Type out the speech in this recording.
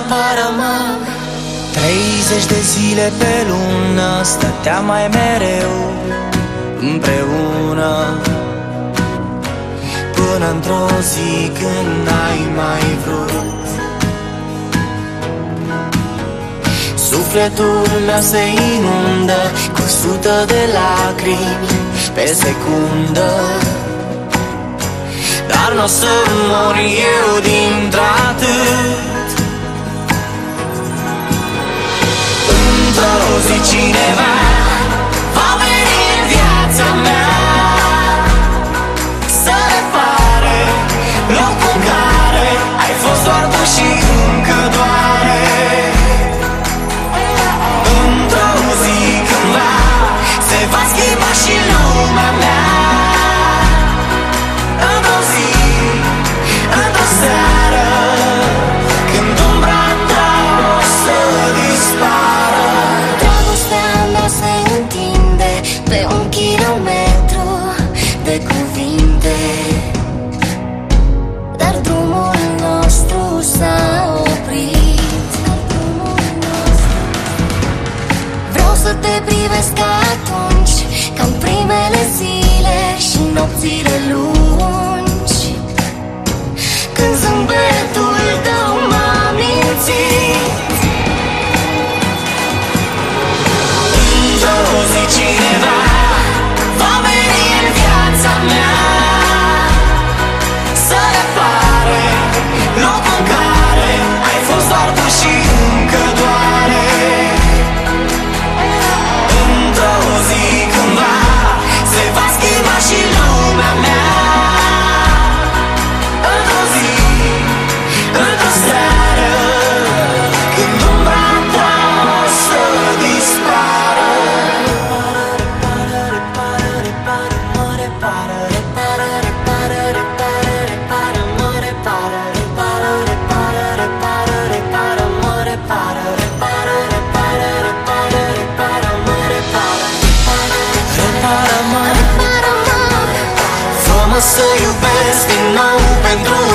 repară-mă. 30 de zile pe lună stăteam mai mereu împreună, până într-o zi când n-ai mai vrut. Sufletul meu se inundă cu 100 de lacrimi pe secundă, dar n-o să mor eu dintr-atât. Într-o zi cineva va veni în viața mea să repare locul în care ai fost doar tu și încă doare. Într-o zi cândva se va schimba și lumea mea. Într-o zi, într-o seară, când umbra ta o să dispară. Dragostea mea se întinde pe 1 kilometru de cuvinte, dar drumul nostru s-a oprit. Vreau să te privesc atunci, ca în primele zile și nopțile lungi, când zâmbetul tău m-a mințit. Într-o zi cineva va veni în viața mea să repare locul în care ai fost doar tu și încă doare. Într-o zi cândva se va schimba și lumea mea. Într-o zi, într-o seară, când umbra ta o să dispară. Fă-mă să iubesc din nou pentru